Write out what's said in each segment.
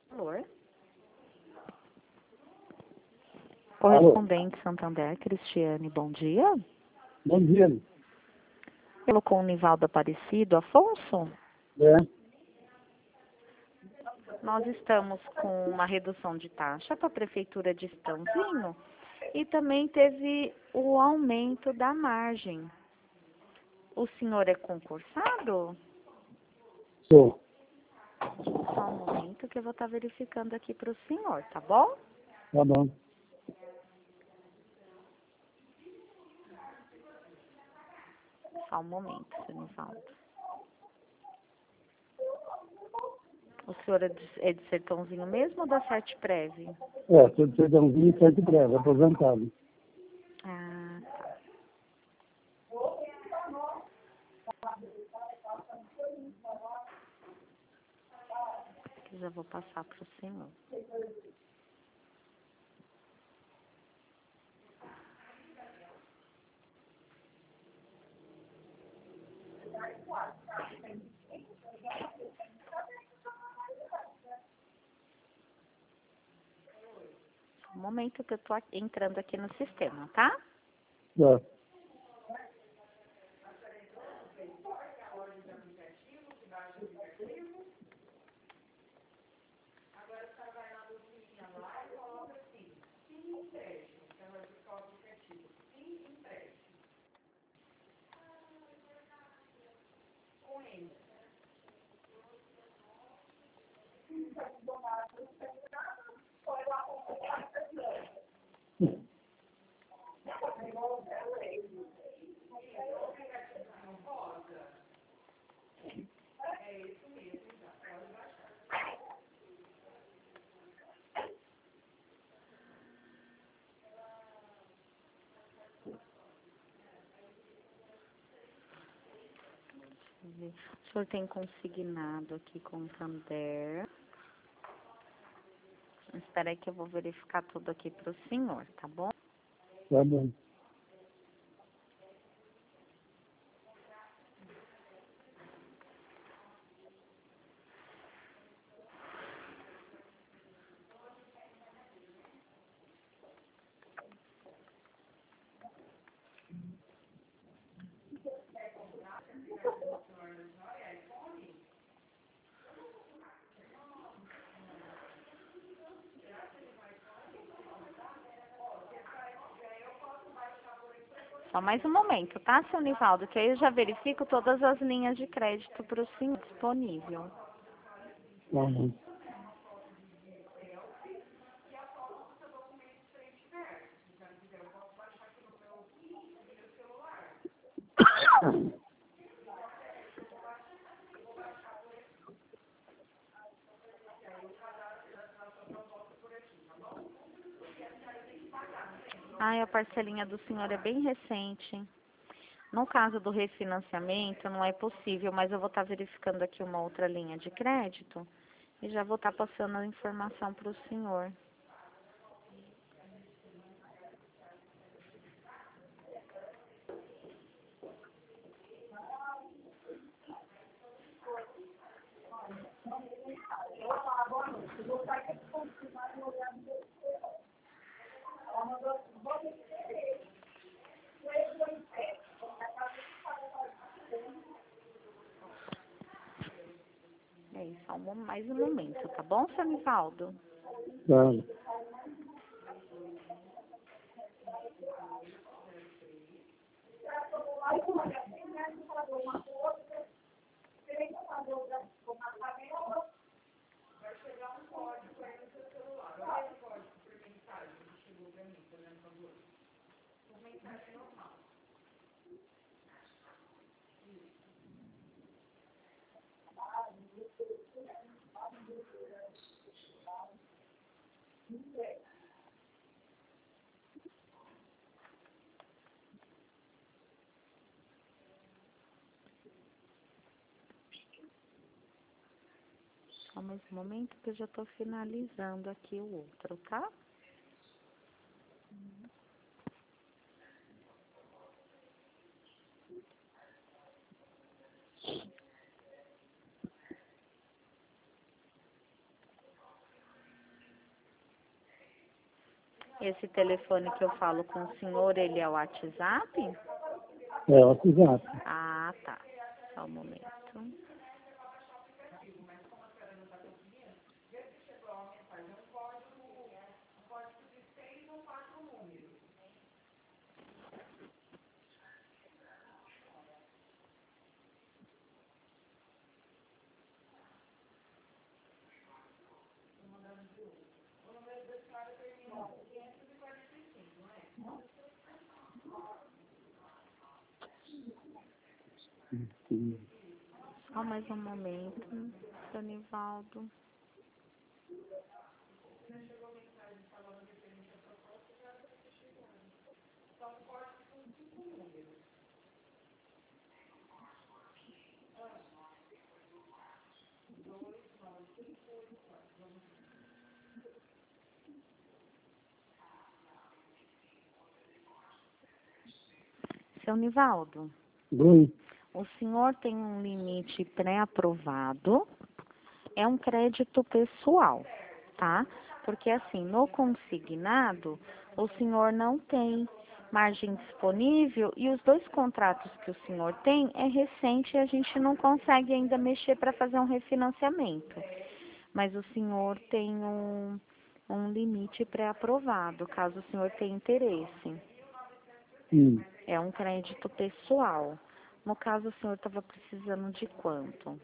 Alô? Alô? Correspondente Santander, Cristiane, bom dia. Bom dia. Pelo com o Nivaldo Aparecido, Afonso, É, nós estamos com uma redução de taxa para a Prefeitura de Estãozinho e também teve o aumento da margem. O senhor é concursado? sou. Só um momento que eu vou estar verificando aqui para o senhor, tá bom? Tá bom. Só um momento, seu Nivaldo. O senhor é de Sertãozinho mesmo ou da Sete Preve? Sou de Sertãozinho e Sete Breve, aposentado. Ah, tá. Eu já vou passar para o senhor. Um momento que eu tô entrando aqui no sistema, tá? É. O senhor tem consignado aqui com o Santander. Espera aí que eu vou verificar tudo aqui para o senhor, tá bom? Tá bom. Só mais um momento, tá, seu Nivaldo? Que aí eu já verifico todas as linhas de crédito para o senhor disponível. Tá bom. Ai, a parcelinha do senhor é bem recente. No caso do refinanciamento, não é possível, mas eu vou estar verificando aqui uma outra linha de crédito e já vou estar passando a informação para o senhor. É isso, só mais um momento, tá bom, seu Nivaldo? Tá. Só mais um momento que eu já estou finalizando aqui o outro, tá? Esse telefone que eu falo com o senhor, ele é o WhatsApp? É o WhatsApp. Ah, tá. Só um momento. Só mais um momento, seu Nivaldo. Seu Nivaldo, Oi. o senhor tem um limite pré-aprovado, é um crédito pessoal, tá? Porque assim, no consignado, o senhor não tem margem disponível e os 2 contratos que o senhor tem é recente e a gente não consegue ainda mexer para fazer um refinanciamento. Mas o senhor tem um limite pré-aprovado, caso o senhor tenha interesse. Sim. É um crédito pessoal. No caso, o senhor estava precisando de quanto?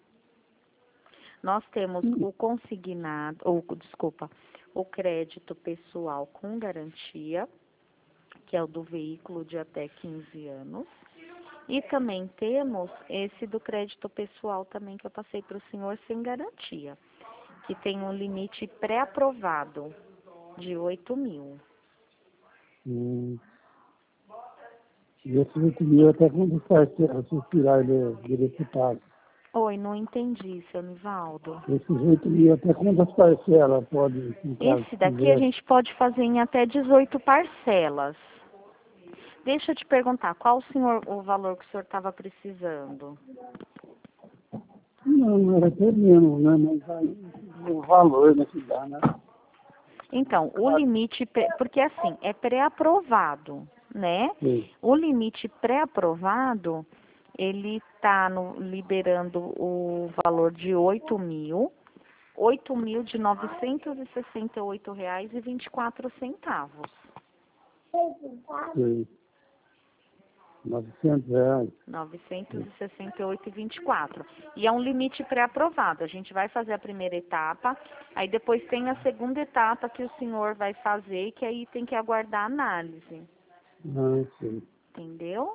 Nós temos o consignado, o crédito pessoal com garantia, que é o do veículo de até 15 anos. E também temos esse do crédito pessoal também que eu passei para o senhor sem garantia, que tem um limite pré-aprovado de 8.000. E esse 8.000 até quando parcela, se tirar ele pago. Oi, não entendi, seu Nivaldo. Esses 8.000 até quantas parcelas pode, no caso, Esse se daqui a quiser? gente pode fazer em até 18 parcelas. Deixa eu te perguntar, qual o valor que o senhor estava precisando? Não, era até menos, né? Mas aí o valor, né, que dá, né? Então, o limite, porque assim, é pré-aprovado, né? Sim. O limite pré-aprovado, ele está liberando o valor de 8.000, 8.000 de R$ 968,24. Sim. R$ 900. 968,24. E é um limite pré-aprovado. A gente vai fazer a primeira etapa, aí depois tem a segunda etapa que o senhor vai fazer, que aí tem que aguardar a análise. Ah, sim. Entendeu?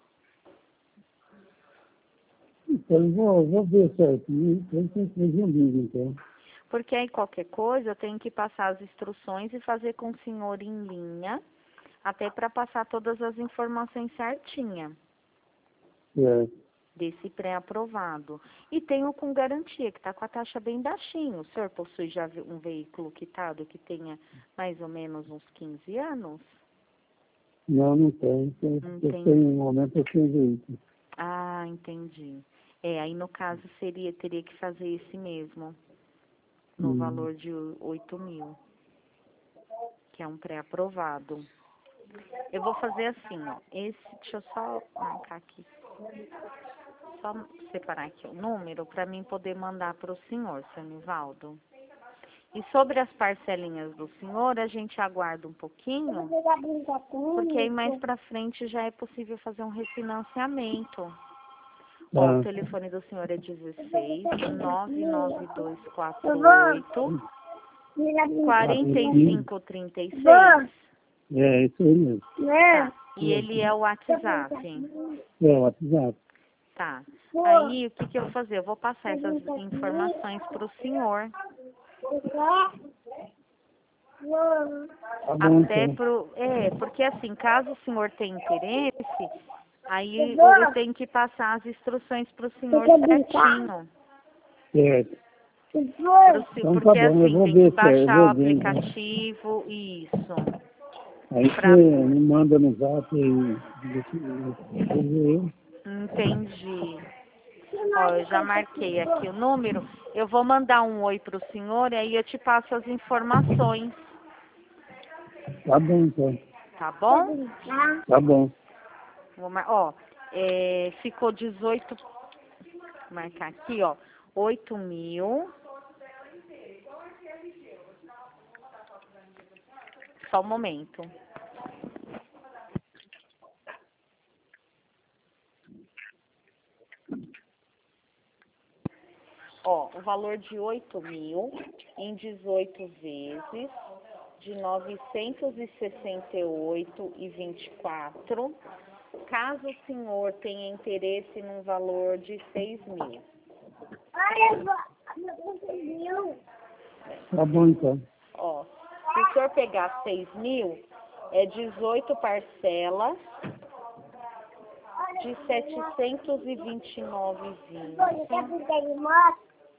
Então, eu vou ver certinho, então tem que fazer um vídeo, então. Porque aí qualquer coisa eu tenho que passar as instruções e fazer com o senhor em linha, até para passar todas as informações certinha É. desse pré-aprovado. E tem o com garantia, que está com a taxa bem baixinho. O senhor possui já um veículo quitado que tenha mais ou menos uns 15 anos? Não, não tem. Eu tenho, no momento, eu tenho veículo. Ah, entendi. Aí no caso teria que fazer esse mesmo, no valor de 8.000, que é um pré-aprovado. Eu vou fazer assim, ó. Deixa eu só marcar aqui. Só separar aqui o número para mim poder mandar para o senhor, seu Nivaldo. E sobre as parcelinhas do senhor, a gente aguarda um pouquinho, porque aí mais para frente já é possível fazer um refinanciamento. Ó, o telefone do senhor é 16 99248 4536. É, isso aí mesmo. Tá. E ele é o WhatsApp. É, o WhatsApp. Tá. Aí, o que eu vou fazer? Eu vou passar essas informações para o senhor. Tá bom, Até então. porque assim, caso o senhor tenha interesse, aí eu tenho que passar as instruções para o senhor certinho. Certo. Então tá Porque bom, eu assim, vou tem que ver se eu baixar o vou ver. aplicativo, isso. Aí Pra... você me manda no zap e eu. Entendi. Ó, eu já marquei aqui o número. Eu vou mandar um oi para o senhor e aí eu te passo as informações. Tá bom, então. Tá bom? Tá bom. Ó, ficou 18, vou marcar aqui, ó, 8.000. Só um momento. Ó, o valor de 8.000 em 18 vezes de 968,24. Caso o senhor tenha interesse num valor de 6.000. Tá bom, então. Ó, se o senhor pegar 6.000, é 18 parcelas de 729,20.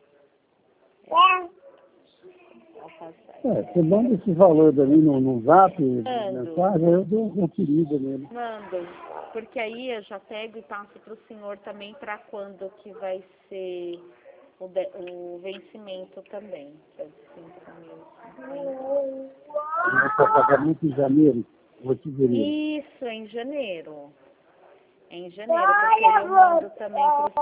Você manda esse valor pra mim no zap, Mando. mensagem, eu dou uma conferida nele. Mando, porque aí eu já pego e passo para o senhor também para quando que vai ser o vencimento também. Que é de 5.050. Começa a pagamento em janeiro, ou fevereiro. Isso, em janeiro. Em janeiro, porque eu mando também para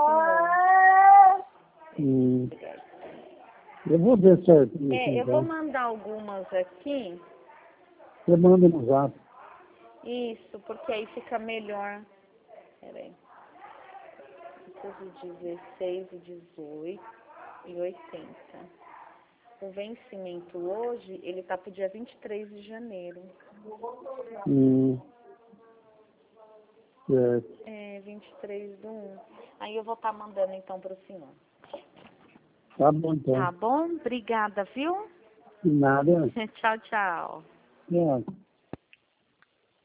o senhor. Eu vou ver certo. Eu vou mandar algumas aqui. Você manda no zap. Isso, porque aí fica melhor. Peraí. De 16 e 18 e 80. O vencimento hoje, ele tá pro dia 23 de janeiro. Certo. 23/1. Aí eu vou estar mandando então pro senhor. Tá bom, então. Tá bom? Obrigada, viu? De nada. Tchau, tchau. Tchau.